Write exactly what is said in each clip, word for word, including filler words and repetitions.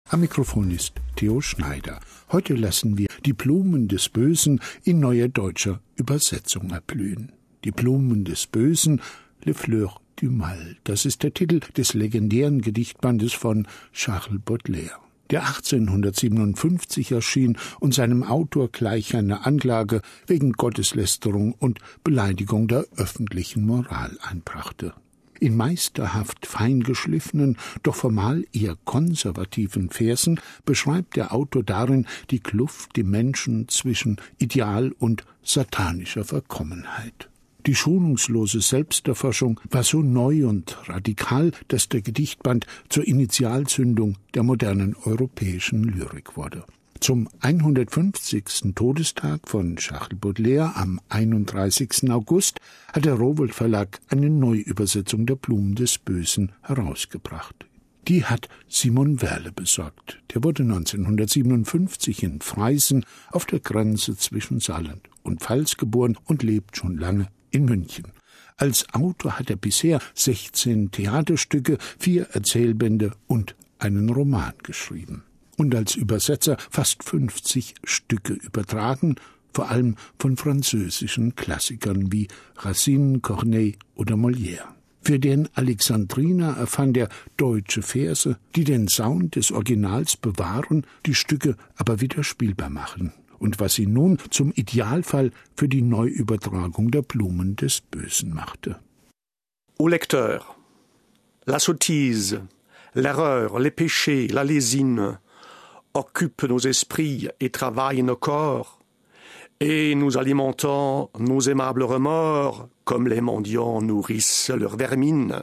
Am Mikrofon ist Theo Schneider. Heute lassen wir die Blumen des Bösen in neuer deutscher Übersetzung erblühen. Die Blumen des Bösen, Les Fleurs du Mal. Das ist der Titel des legendären Gedichtbandes von Charles Baudelaire, der achtzehnhundertsiebenundfünfzig erschien und seinem Autor gleich eine Anklage wegen Gotteslästerung und Beleidigung der öffentlichen Moral einbrachte. In meisterhaft feingeschliffenen, doch formal eher konservativen Versen beschreibt der Autor darin die Kluft im Menschen zwischen Ideal und satanischer Verkommenheit. Die schonungslose Selbsterforschung war so neu und radikal, dass der Gedichtband zur Initialzündung der modernen europäischen Lyrik wurde. Zum hundertfünfzigsten Todestag von Charles Baudelaire am einunddreißigsten August hat der Rowohlt Verlag eine Neuübersetzung der Blumen des Bösen herausgebracht. Die hat Simon Werle besorgt. Der wurde neunzehnhundertsiebenundfünfzig in Freisen auf der Grenze zwischen Saarland und Pfalz geboren und lebt schon lange in München. Als Autor hat er bisher sechzehn Theaterstücke, vier Erzählbände und einen Roman geschrieben. Und als Übersetzer fast fünfzig Stücke übertragen, vor allem von französischen Klassikern wie Racine, Corneille oder Molière. Für den Alexandriner erfand er deutsche Verse, die den Sound des Originals bewahren, die Stücke aber wieder spielbar machen. Und was ihn nun zum Idealfall für die Neuübertragung der Blumen des Bösen machte. Ô lecteur, la sottise, l'erreur, les péchés, la lésine occupent nos esprits et travaillent nos corps, et nous alimentons nos aimables remords comme les mendiants nourrissent leurs vermines.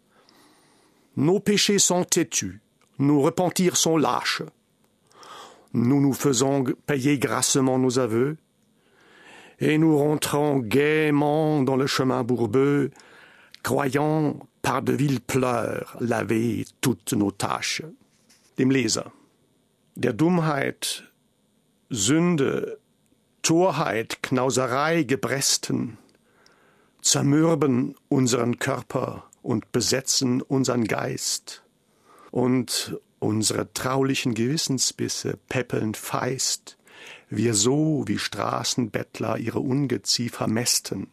Nos péchés sont têtus, nos repentirs sont lâches. Nous nous faisons payer grassement nos aveux, et nous rentrons gaiement dans le chemin bourbeux, croyant par de viles pleurs laver toutes nos tâches. Dem Leser. Der Dummheit, Sünde, Torheit, Knauserei gebresten, zermürben unseren Körper und besetzen unseren Geist. Und unsere traulichen Gewissensbisse peppeln feist, wir so wie Straßenbettler ihre Ungeziefer mästen.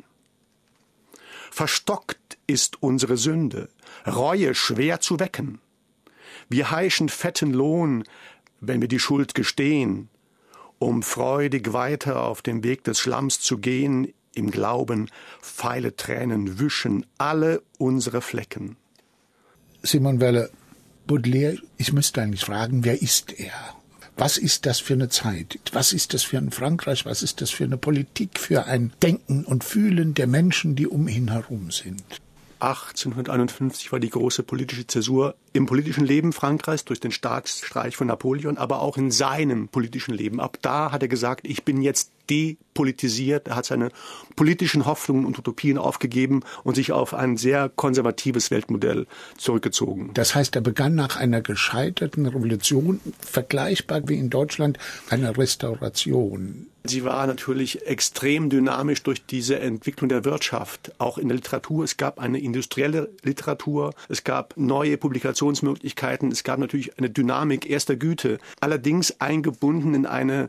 Verstockt ist unsere Sünde, Reue schwer zu wecken. Wir heischen fetten Lohn, wenn wir die Schuld gestehen, um freudig weiter auf dem Weg des Schlamms zu gehen, im Glauben, feile Tränen wischen alle unsere Flecken. Simon Werle, Baudelaire, ich müsste eigentlich fragen, wer ist er? Was ist das für eine Zeit? Was ist das für ein Frankreich? Was ist das für eine Politik, für ein Denken und Fühlen der Menschen, die um ihn herum sind? achtzehnhunderteinundfünfzig war die große politische Zäsur im politischen Leben Frankreichs durch den Staatsstreich von Napoleon, aber auch in seinem politischen Leben. Ab da hat er gesagt, ich bin jetzt depolitisiert. Er hat seine politischen Hoffnungen und Utopien aufgegeben und sich auf ein sehr konservatives Weltmodell zurückgezogen. Das heißt, er begann nach einer gescheiterten Revolution, vergleichbar wie in Deutschland, eine Restauration. Sie war natürlich extrem dynamisch durch diese Entwicklung der Wirtschaft, auch in der Literatur. Es gab eine industrielle Literatur, es gab neue Publikationsmöglichkeiten, es gab natürlich eine Dynamik erster Güte, allerdings eingebunden in eine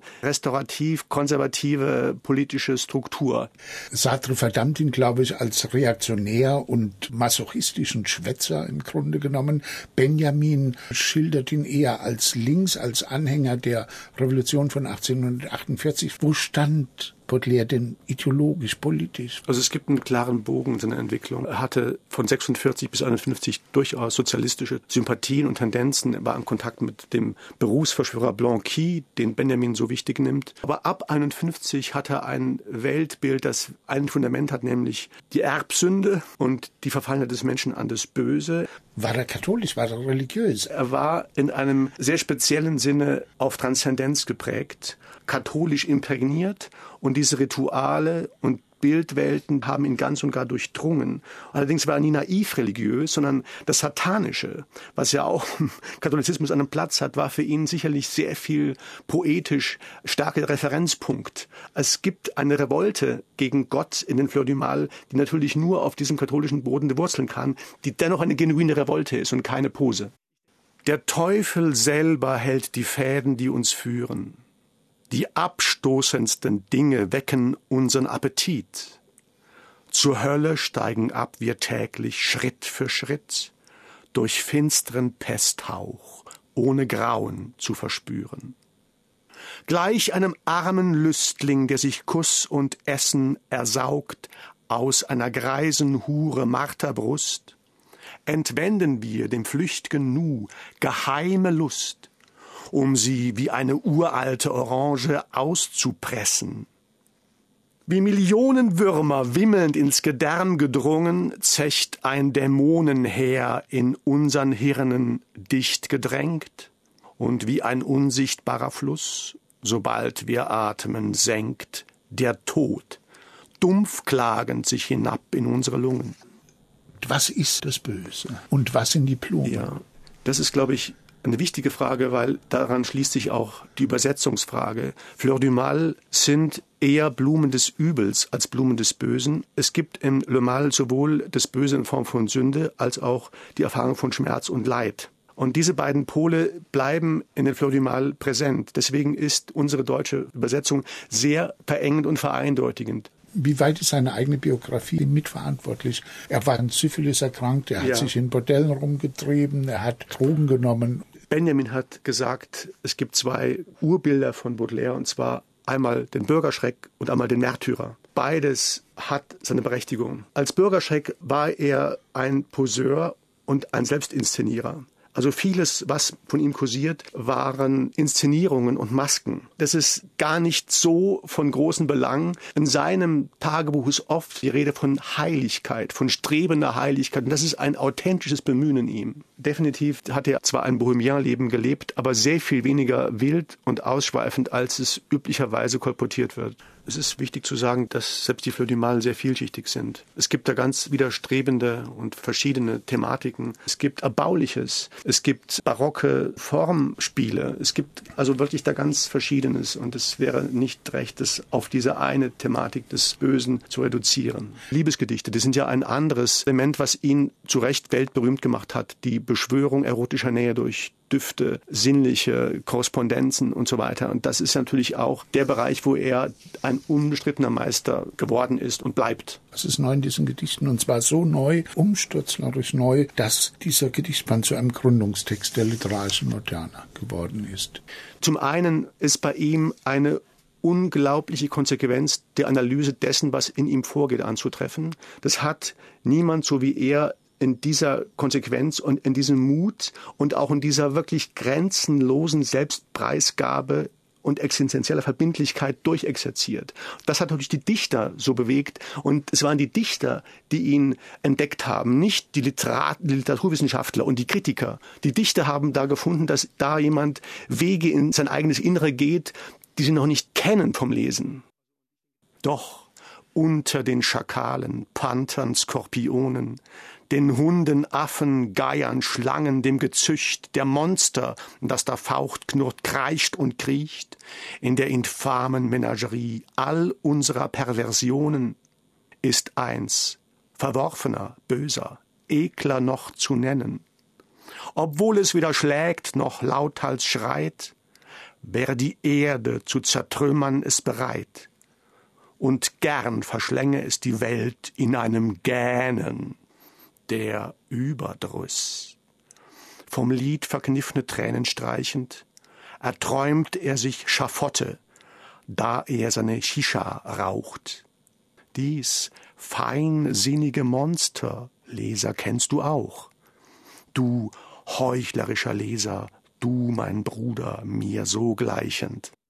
restaurativ-konservative politische Struktur. Sartre verdammt ihn, glaube ich, als reaktionär und masochistischen Schwätzer im Grunde genommen. Benjamin schildert ihn eher als links, als Anhänger der Revolution von achtzehnhundertachtundvierzig. Wo stand Baudelaire denn ideologisch, politisch? Also es gibt einen klaren Bogen in seiner Entwicklung. Er hatte von sechsundvierzig bis einundfünfzig durchaus sozialistische Sympathien und Tendenzen. Er war in Kontakt mit dem Berufsverschwörer Blanqui, den Benjamin so wichtig nimmt. Aber ab einundfünfzig hat er ein Weltbild, das ein Fundament hat, nämlich die Erbsünde und die Verfallenheit des Menschen an das Böse. War er katholisch, war er religiös? Er war in einem sehr speziellen Sinne auf Transzendenz geprägt, katholisch imprägniert, und diese Rituale und Bildwelten haben ihn ganz und gar durchdrungen. Allerdings war er nie naiv religiös, sondern das Satanische, was ja auch im Katholizismus einen Platz hat, war für ihn sicherlich sehr viel poetisch starker Referenzpunkt. Es gibt eine Revolte gegen Gott in den Fleurs du Mal, die natürlich nur auf diesem katholischen Boden wurzeln kann, die dennoch eine genuine Revolte ist und keine Pose. Der Teufel selber hält die Fäden, die uns führen. Die abstoßendsten Dinge wecken unseren Appetit. Zur Hölle steigen ab wir täglich Schritt für Schritt, durch finsteren Pesthauch, ohne Grauen zu verspüren. Gleich einem armen Lüstling, der sich Kuss und Essen ersaugt aus einer greisen Hure Marterbrust, entwenden wir dem flücht'gen Nu geheime Lust, um sie wie eine uralte Orange auszupressen. Wie Millionen Würmer wimmelnd ins Gedärm gedrungen, zecht ein Dämonenheer in unseren Hirnen dicht gedrängt, und wie ein unsichtbarer Fluss, sobald wir atmen, senkt der Tod, dumpf klagend sich hinab in unsere Lungen. Was ist das Böse und was sind die Blumen? Ja, das ist, glaube ich, eine wichtige Frage, weil daran schließt sich auch die Übersetzungsfrage. Fleur du Mal sind eher Blumen des Übels als Blumen des Bösen. Es gibt im Le Mal sowohl das Böse in Form von Sünde als auch die Erfahrung von Schmerz und Leid. Und diese beiden Pole bleiben in den Fleur du Mal präsent. Deswegen ist unsere deutsche Übersetzung sehr verengend und vereindeutigend. Wie weit ist seine eigene Biografie mitverantwortlich? Er war an Syphilis erkrankt, er hat ja. sich in Bordellen rumgetrieben, er hat Drogen genommen. Benjamin hat gesagt, es gibt zwei Urbilder von Baudelaire, und zwar einmal den Bürgerschreck und einmal den Märtyrer. Beides hat seine Berechtigung. Als Bürgerschreck war er ein Poseur und ein Selbstinszenierer. Also vieles, was von ihm kursiert, waren Inszenierungen und Masken. Das ist gar nicht so von großem Belang. In seinem Tagebuch ist oft die Rede von Heiligkeit, von strebender Heiligkeit. Und das ist ein authentisches Bemühen in ihm. Definitiv hat er zwar ein Bohemien-Leben gelebt, aber sehr viel weniger wild und ausschweifend, als es üblicherweise kolportiert wird. Es ist wichtig zu sagen, dass selbst die Fleur du Mal sehr vielschichtig sind. Es gibt da ganz widerstrebende und verschiedene Thematiken. Es gibt Erbauliches, es gibt barocke Formspiele. Es gibt also wirklich da ganz Verschiedenes. Und es wäre nicht recht, das auf diese eine Thematik des Bösen zu reduzieren. Liebesgedichte, das sind ja ein anderes Element, was ihn zu Recht weltberühmt gemacht hat. Die Beschwörung erotischer Nähe durch Düfte, sinnliche Korrespondenzen und so weiter. Und das ist natürlich auch der Bereich, wo er ein unbestrittener Meister geworden ist und bleibt. Das ist neu in diesen Gedichten, und zwar so neu, umstürzlerisch neu, dass dieser Gedichtband zu einem Gründungstext der literarischen Moderne geworden ist. Zum einen ist bei ihm eine unglaubliche Konsequenz der Analyse dessen, was in ihm vorgeht, anzutreffen. Das hat niemand so wie er in dieser Konsequenz und in diesem Mut und auch in dieser wirklich grenzenlosen Selbstpreisgabe und existenzieller Verbindlichkeit durchexerziert. Das hat natürlich die Dichter so bewegt, und es waren die Dichter, die ihn entdeckt haben, nicht die, Literat- die Literaturwissenschaftler und die Kritiker. Die Dichter haben da gefunden, dass da jemand Wege in sein eigenes Innere geht, die sie noch nicht kennen vom Lesen. Doch unter den Schakalen, Panthern, Skorpionen, den Hunden, Affen, Geiern, Schlangen, dem Gezücht, der Monster, das da faucht, knurrt, kreischt und kriecht, in der infamen Menagerie all unserer Perversionen ist eins, verworfener, böser, ekler noch zu nennen. Obwohl es weder schlägt noch lauthals schreit, wäre die Erde zu zertrümmern es bereit, und gern verschlänge es die Welt in einem Gähnen. Der Überdruss. Vom Lied verkniffene Tränen streichend, erträumt er sich Schafotte, da er seine Shisha raucht. Dies feinsinnige Monster, Leser, kennst du auch. Du heuchlerischer Leser, du mein Bruder, mir so gleichend.